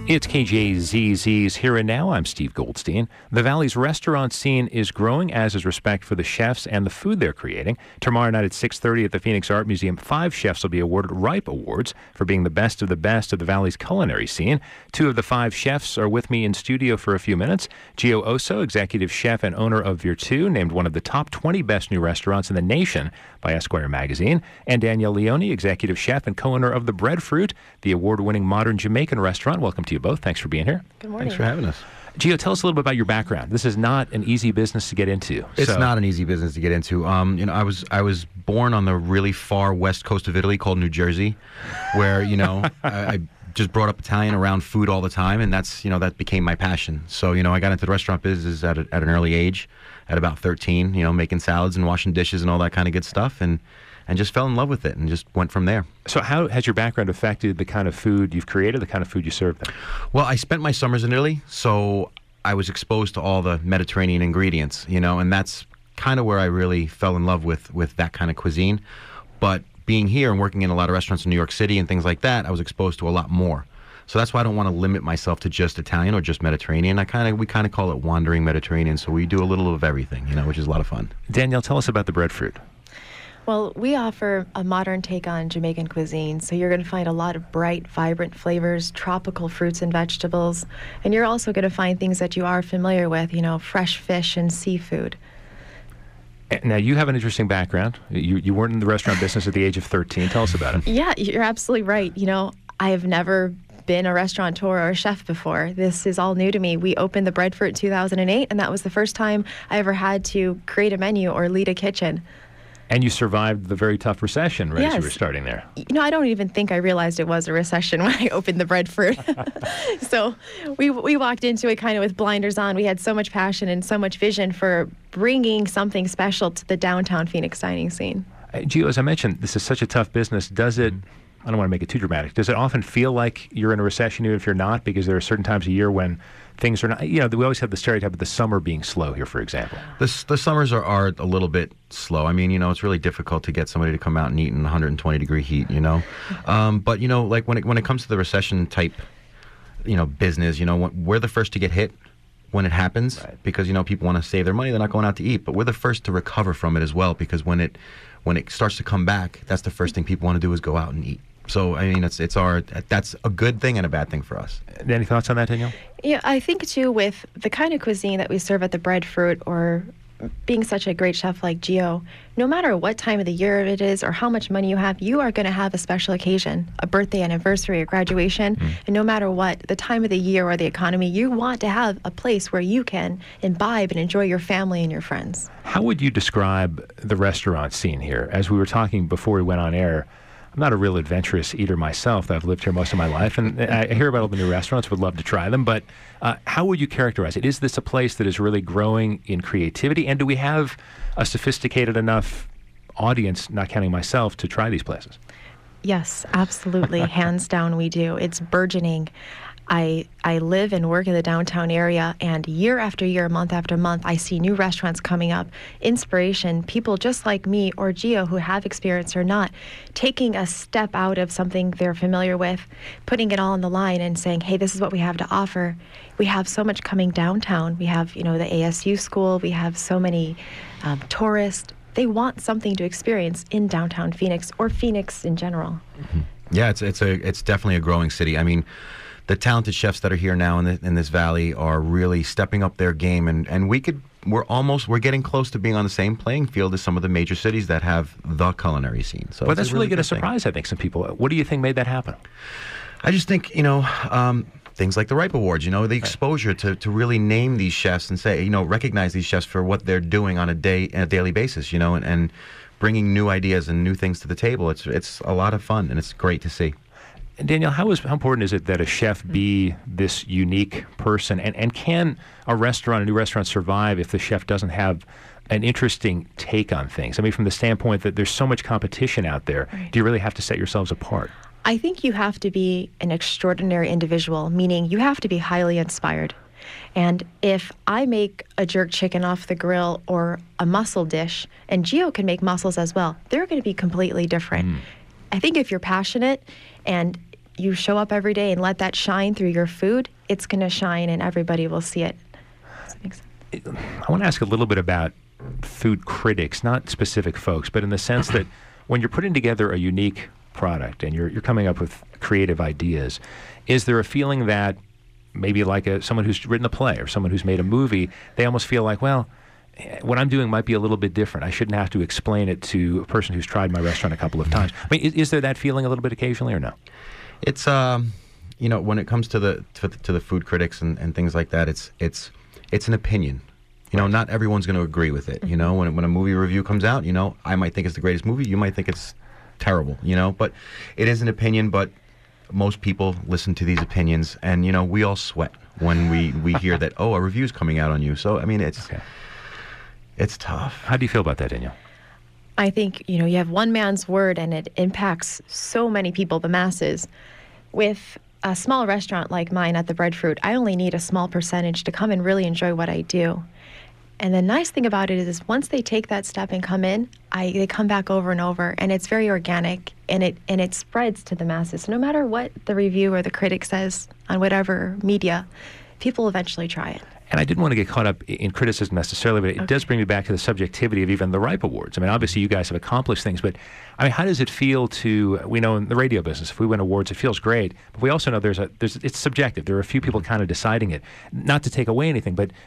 It's KJZZ's Here and Now. I'm Steve Goldstein. The Valley's restaurant scene is growing, as is respect for the chefs and the food they're creating. Tomorrow night at 6:30 at the Phoenix Art Museum, 5 chefs will be awarded RIPE Awards for being the best of the Valley's culinary scene. 2 of the 5 chefs are with me in studio for a few minutes. Gio Osso, executive chef and owner of Virtu, named one of the top 20 best new restaurants in the nation by Esquire magazine. And Danielle Leone, executive chef and co-owner of The Breadfruit, the award-winning modern Jamaican restaurant. Welcome to you both. Thanks for being here. Good morning. Thanks for having us. Gio, tell us a little bit about your background. This is not an easy business to get into. It's not an easy business to get into. I was born on the really far west coast of Italy called New Jersey, where I just brought up Italian around food all the time, and that became my passion. So I got into the restaurant business at an early age, at about 13. Making salads and washing dishes and all that kind of good stuff, and just fell in love with it and just went from there. So how has your background affected the kind of food you've created, the kind of food you serve them? Well, I spent my summers in Italy, so I was exposed to all the Mediterranean ingredients, and that's kind of where I really fell in love with that kind of cuisine. But being here and working in a lot of restaurants in New York City and things like that, I was exposed to a lot more. So that's why I don't want to limit myself to just Italian or just Mediterranean. We kind of call it wandering Mediterranean, so we do a little of everything, which is a lot of fun. Danielle, tell us about The Breadfruit. Well, we offer a modern take on Jamaican cuisine, so you're going to find a lot of bright, vibrant flavors, tropical fruits and vegetables, and you're also going to find things that you are familiar with, fresh fish and seafood. Now, you have an interesting background. You weren't in the restaurant business at the age of 13. Tell us about it. Yeah, you're absolutely right. I have never been a restaurateur or a chef before. This is all new to me. We opened The Breadfruit in 2008, and that was the first time I ever had to create a menu or lead a kitchen. And you survived the very tough recession as you were starting there. I don't even think I realized it was a recession when I opened The Breadfruit. So we walked into it kind of with blinders on. We had so much passion and so much vision for bringing something special to the downtown Phoenix dining scene. Gio, as I mentioned, this is such a tough business. Does it, I don't want to make it too dramatic, does it often feel like you're in a recession even if you're not? Because there are certain times a year when things are not, we always have the stereotype of the summer being slow here, for example. The summers are a little bit slow. I mean, it's really difficult to get somebody to come out and eat in 120-degree heat, But, like when it comes to the recession type, business, we're the first to get hit when it happens, right? Because, people want to save their money. They're not going out to eat. But we're the first to recover from it as well, because when it starts to come back, that's the first thing people want to do is go out and eat. So, I mean, that's a good thing and a bad thing for us. Any thoughts on that, Danielle? Yeah, I think, too, with the kind of cuisine that we serve at The Breadfruit, or being such a great chef like Gio, no matter what time of the year it is or how much money you have, you are going to have a special occasion, a birthday, anniversary, a graduation. And no matter what, the time of the year or the economy, you want to have a place where you can imbibe and enjoy your family and your friends. How would you describe the restaurant scene here? As we were talking before we went on air, I'm not a real adventurous eater myself. I've lived here most of my life, and I hear about all the new restaurants, would love to try them, but how would you characterize it? Is this a place that is really growing in creativity, and do we have a sophisticated enough audience, not counting myself, to try these places? Yes, absolutely. Hands down, we do. It's burgeoning. I live and work in the downtown area, and year after year, month after month, I see new restaurants coming up. Inspiration, people just like me or Gio who have experience or not, taking a step out of something they're familiar with, putting it all on the line and saying, hey, this is what we have to offer. We have so much coming downtown. We have, the ASU school. We have so many tourists. They want something to experience in downtown Phoenix or Phoenix in general. Mm-hmm. Yeah, it's definitely a growing city. I mean, the talented chefs that are here now in this valley are really stepping up their game, and we're getting close to being on the same playing field as some of the major cities that have the culinary scene. So, that's really going to surprise, I think, some people. What do you think made that happen? I just think things like the RIPE Awards, the exposure to really name these chefs and say, recognize these chefs for what they're doing on a daily basis, and bringing new ideas and new things to the table. It's a lot of fun, and it's great to see. Danielle, how important is it that a chef be this unique person? And can a new restaurant survive if the chef doesn't have an interesting take on things? I mean, from the standpoint that there's so much competition out there, right. Do you really have to set yourselves apart? I think you have to be an extraordinary individual, meaning you have to be highly inspired. And if I make a jerk chicken off the grill or a mussel dish, and Gio can make mussels as well, they're going to be completely different. I think if you're passionate and you show up every day and let that shine through your food, it's going to shine and everybody will see it. Does that make sense? I want to ask a little bit about food critics, not specific folks, but in the sense that when you're putting together a unique product and you're coming up with creative ideas, is there a feeling that maybe like someone who's written a play or someone who's made a movie, they almost feel like, well, what I'm doing might be a little bit different. I shouldn't have to explain it to a person who's tried my restaurant a couple of times. I mean, is there that feeling a little bit occasionally or no? It's when it comes to the food critics and things like that, it's an opinion. Not everyone's going to agree with it. When a movie review comes out, I might think it's the greatest movie. You might think it's terrible. But it is an opinion. But most people listen to these opinions, and we all sweat when we hear that. Oh, a review's coming out on you. So I mean, it's tough. How do you feel about that, Danielle? I think, you have one man's word and it impacts so many people, the masses. With a small restaurant like mine at the Breadfruit, I only need a small percentage to come and really enjoy what I do. And the nice thing about it is once they take that step and come in, they come back over and over, and it's very organic, and it spreads to the masses. So no matter what the review or the critic says on whatever media, people eventually try it. And I didn't want to get caught up in criticism necessarily, but it does bring me back to the subjectivity of even the RIPE Awards. I mean, obviously you guys have accomplished things, but I mean, how does it feel we know in the radio business, if we win awards, it feels great, but we also know it's subjective. There are a few people kind of deciding it. Not to take away anything, but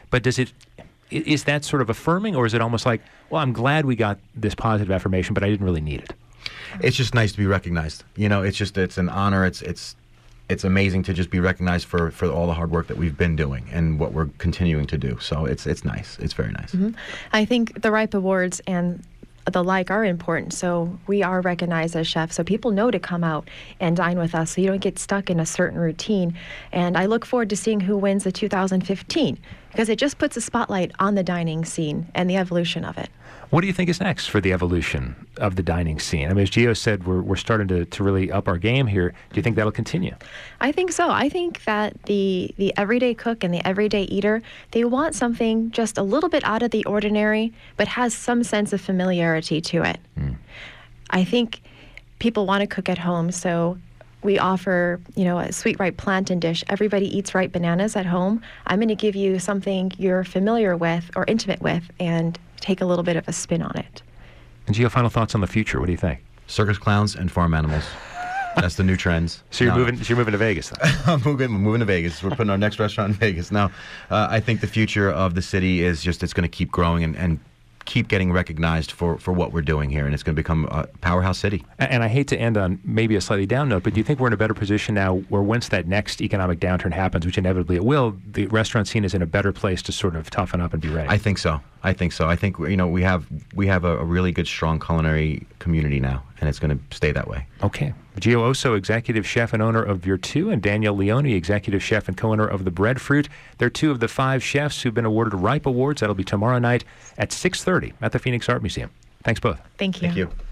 is that sort of affirming, or is it almost like, well, I'm glad we got this positive affirmation, but I didn't really need it? It's just nice to be recognized. It's an honor. It's amazing to just be recognized for all the hard work that we've been doing and what we're continuing to do. So it's nice. It's very nice. Mm-hmm. I think the RIPE Awards and the like are important. So we are recognized as chefs. So people know to come out and dine with us. So you don't get stuck in a certain routine. And I look forward to seeing who wins the 2015 because it just puts a spotlight on the dining scene and the evolution of it. What do you think is next for the evolution of the dining scene? I mean, as Gio said, we're starting to really up our game here. Do you think that'll continue? I think so. I think that the everyday cook and the everyday eater, they want something just a little bit out of the ordinary, but has some sense of familiarity to it. I think people want to cook at home, so we offer, a sweet ripe plantain dish. Everybody eats ripe bananas at home. I'm going to give you something you're familiar with or intimate with and take a little bit of a spin on it. And Gio, final thoughts on the future. What do you think? Circus clowns and farm animals. That's the new trends. So you're moving to Vegas, then? I'm moving to Vegas. We're putting our next restaurant in Vegas. Now, I think the future of the city is it's going to keep growing and keep getting recognized for what we're doing here, and it's going to become a powerhouse city. And I hate to end on maybe a slightly down note, but do you think we're in a better position now where once that next economic downturn happens, which inevitably it will, the restaurant scene is in a better place to sort of toughen up and be ready? I think so. I think we have a really good, strong culinary community now, and it's going to stay that way. Okay. Gio Osso, executive chef and owner of Virtu, and Danielle Leone, executive chef and co-owner of the Breadfruit. They're two of the 5 chefs who've been awarded RIPE Awards. That'll be tomorrow night at 6:30 at the Phoenix Art Museum. Thanks both. Thank you. Thank you.